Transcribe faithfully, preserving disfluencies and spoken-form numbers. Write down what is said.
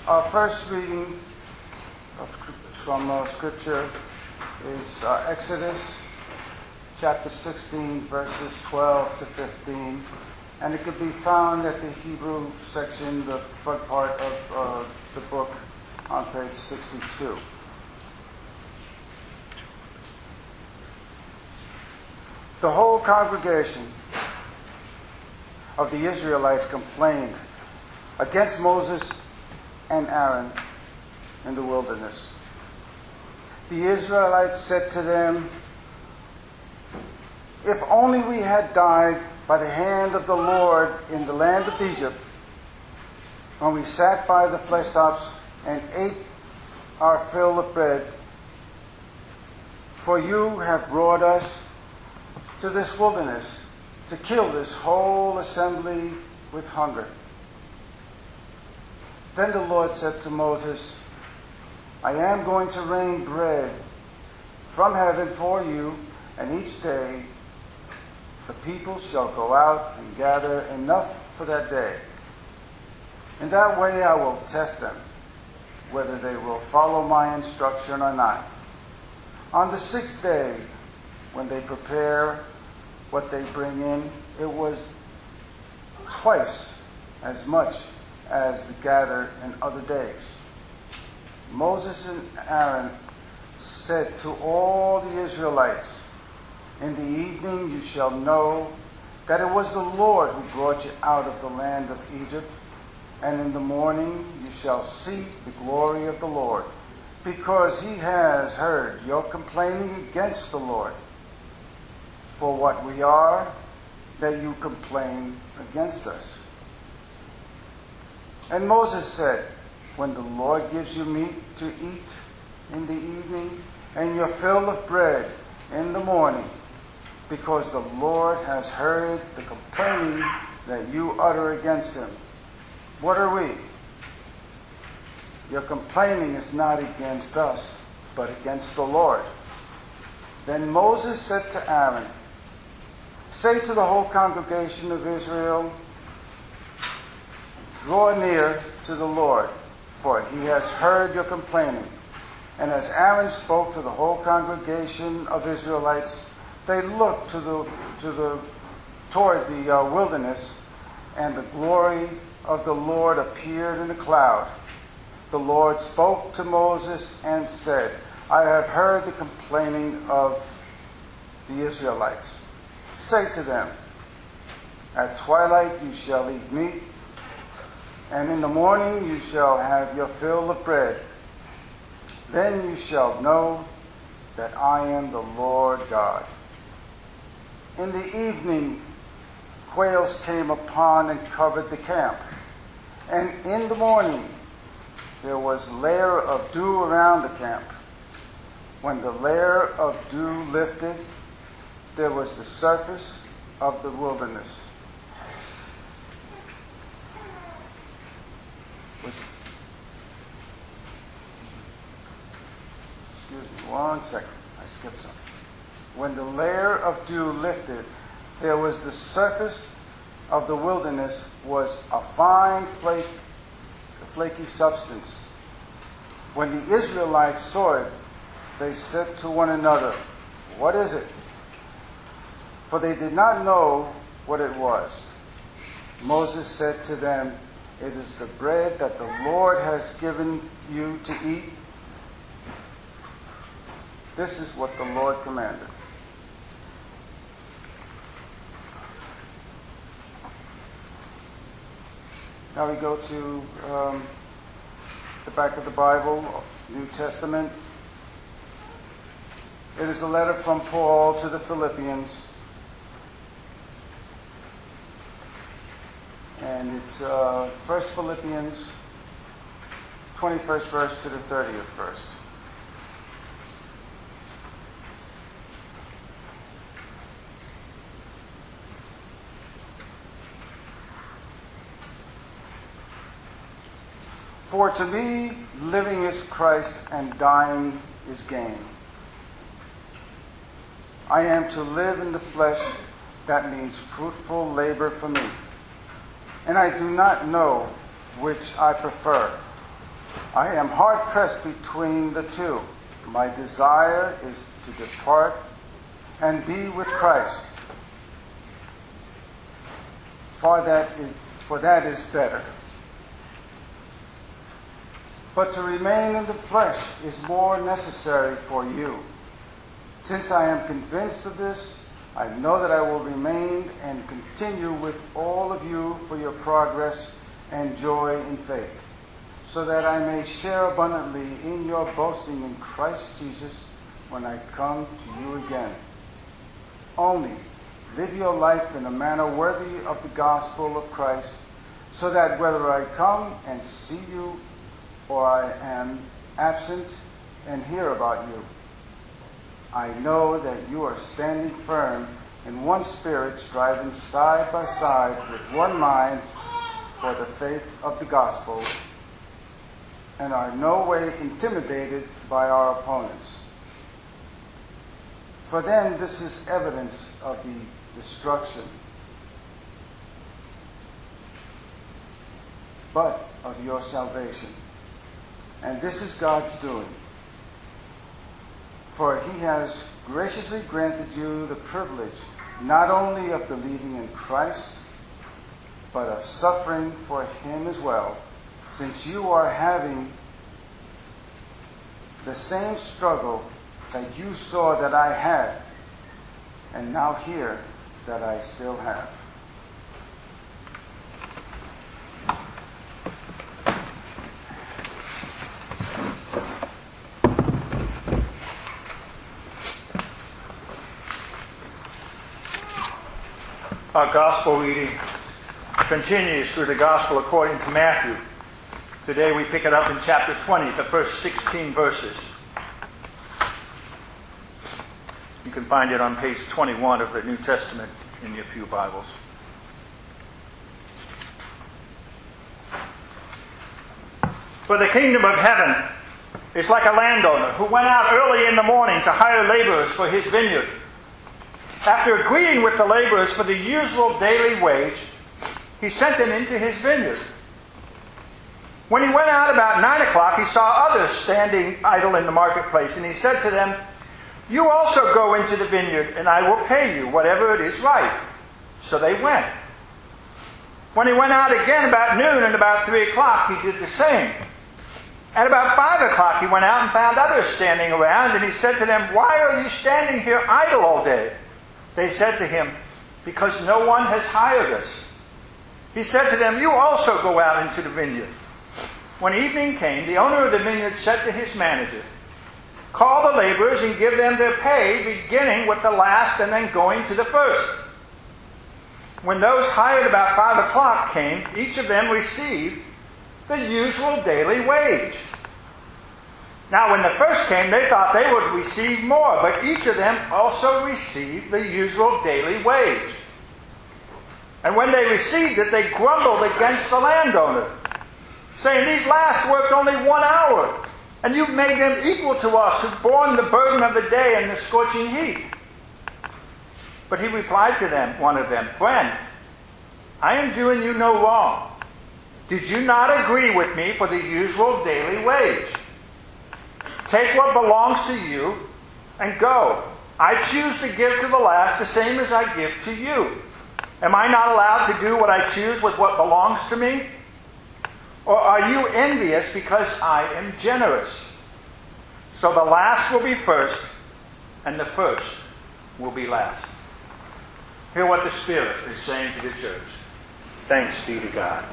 Our first reading of, from uh, Scripture is uh, Exodus chapter sixteen, verses twelve to fifteen. And it could be found at the Hebrew section, the front part of uh, the book on page sixty-two. The whole congregation of the Israelites complained against Moses and Aaron in the wilderness. The Israelites said to them, "If only we had died by the hand of the Lord in the land of Egypt, when we sat by the flesh tops and ate our fill of bread. For you have brought us to this wilderness to kill this whole assembly with hunger." Then the Lord said to Moses, "I am going to rain bread from heaven for you, and each day the people shall go out and gather enough for that day. In that way I will test them, whether they will follow my instruction or not. On the sixth day, when they prepare what they bring in, it was twice as much as the gathered in other days. Moses and Aaron said to all the Israelites, 'In the evening you shall know that it was the Lord who brought you out of the land of Egypt, and in the morning you shall see the glory of the Lord, because he has heard your complaining against the Lord. For what we are, that you complain against us.' And Moses said, 'When the Lord gives you meat to eat in the evening, and your fill of bread in the morning, because the Lord has heard the complaining that you utter against him. What are we? Your complaining is not against us, but against the Lord.' Then Moses said to Aaron, 'Say to the whole congregation of Israel, draw near to the Lord, for he has heard your complaining.' And as Aaron spoke to the whole congregation of Israelites, they looked to the to the toward the uh, wilderness, and the glory of the Lord appeared in a cloud. The Lord spoke to Moses and said, 'I have heard the complaining of the Israelites. Say to them, at twilight you shall eat meat, and in the morning you shall have your fill of bread. Then you shall know that I am the Lord God.' In the evening, quails came upon and covered the camp. And in the morning, there was a layer of dew around the camp. When the layer of dew lifted, there was the surface of the wilderness. Was, excuse me one second, I skipped something. When the layer of dew lifted, there was the surface of the wilderness was a fine flake, flaky substance. When the Israelites saw it, they said to one another, 'What is it?' For they did not know what it was. Moses said to them, 'It is the bread that the Lord has given you to eat. This is what the Lord commanded.'" Now we go to um, the back of the Bible, New Testament. It is a letter from Paul to the Philippians. And it's uh, First Philippians, twenty-first verse to the thirtieth verse. "For to me, living is Christ, and dying is gain. I am to live in the flesh, that means fruitful labor for me. And I do not know which I prefer, I am hard-pressed between the two. My desire is to depart and be with Christ, for that is, for that is better. But to remain in the flesh is more necessary for you. Since I am convinced of this, I know that I will remain and continue with all of you for your progress and joy in faith, so that I may share abundantly in your boasting in Christ Jesus when I come to you again. Only live your life in a manner worthy of the gospel of Christ, so that whether I come and see you or I am absent and hear about you, I know that you are standing firm in one spirit, striving side by side with one mind for the faith of the gospel, and are no way intimidated by our opponents. For then this is evidence of the destruction, but of your salvation. And this is God's doing. For he has graciously granted you the privilege not only of believing in Christ, but of suffering for him as well, since you are having the same struggle that you saw that I had, and now hear that I still have. Our gospel reading continues through the gospel according to Matthew. Today we pick it up in chapter twenty, the first sixteen verses. You can find it on page twenty-one of the New Testament in your pew Bibles. For the kingdom of heaven is like a landowner who went out early in the morning to hire laborers for his vineyard. After agreeing with the laborers for the usual daily wage, he sent them into his vineyard. When he went out about nine o'clock, he saw others standing idle in the marketplace, and he said to them, "You also go into the vineyard, and I will pay you whatever it is right." So they went. When he went out again about noon and about three o'clock, he did the same. At about five o'clock, he went out and found others standing around, and he said to them, "Why are you standing here idle all day?" They said to him, "Because no one has hired us." He said to them, "You also go out into the vineyard." When evening came, the owner of the vineyard said to his manager, "Call the laborers and give them their pay, beginning with the last and then going to the first." When those hired about five o'clock came, each of them received the usual daily wage. Now when the first came, they thought they would receive more, but each of them also received the usual daily wage. And when they received it, they grumbled against the landowner, saying, "These last worked only one hour, and you've made them equal to us who've borne the burden of the day and the scorching heat." But he replied to them, one of them, "Friend, I am doing you no wrong. Did you not agree with me for the usual daily wage? Take what belongs to you and go. I choose to give to the last the same as I give to you. Am I not allowed to do what I choose with what belongs to me? Or are you envious because I am generous?" So the last will be first, and the first will be last. Hear what the Spirit is saying to the church. Thanks be to God.